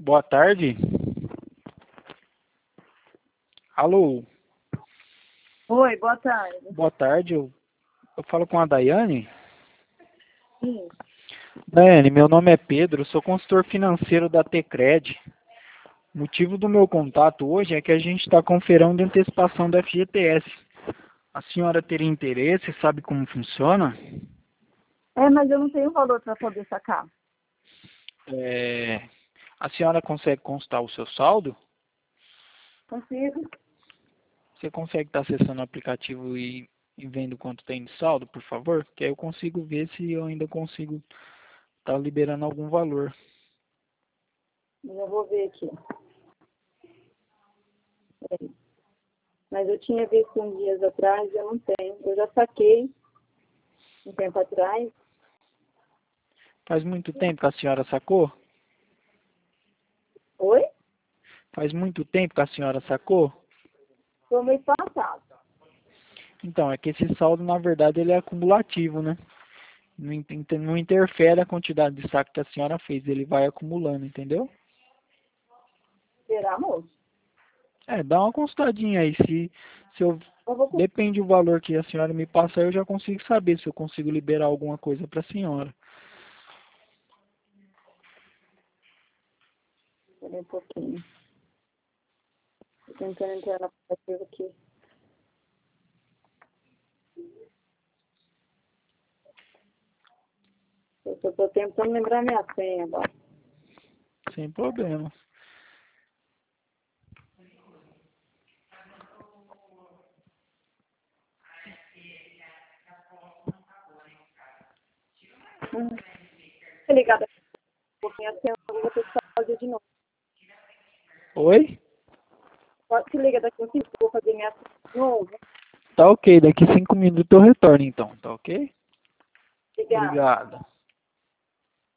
Boa tarde. Alô, Oi, boa tarde. boa tarde. Eu falo com a Daiane. Sim. Daiane, meu nome é Pedro, eu sou consultor financeiro da Tecred. O motivo do meu contato hoje é que a gente está com feirão de antecipação do FGTS. A senhora teria interesse, sabe como funciona? Mas eu não tenho valor para poder sacar. É, A senhora consegue constar o seu saldo? Consigo? Você consegue estar acessando o aplicativo e vendo quanto tem de saldo, por favor? Que aí eu consigo ver se eu ainda consigo estar liberando algum valor. Eu vou ver aqui. Peraí. Mas eu tinha visto uns dias atrás, eu não tenho. Eu já saquei um tempo atrás. Faz muito tempo que a senhora sacou? Oi? Faz muito tempo que a senhora sacou? Foi mês passado. Então, é que esse saldo, na verdade, ele é acumulativo, né? Não interfere a quantidade de saque que a senhora fez, ele vai acumulando, entendeu? Será, moço? Dá uma consultadinha aí, se eu... Eu vou Depende do valor que a senhora me passar, eu já consigo saber se eu consigo liberar alguma coisa para a senhora. conferir um pouquinho. Tô tentando entrar no aplicativo aqui. Eu só tô tentando lembrar minha senha agora. Sem problema. Se ligar daqui a pouquinho, a senha eu vou ter que fazer de novo. Oi? Pode se liga daqui a pouquinho, eu vou fazer minha senha de novo. Tá ok, daqui 5 minutos eu retorno então, tá ok? Obrigada. Obrigado.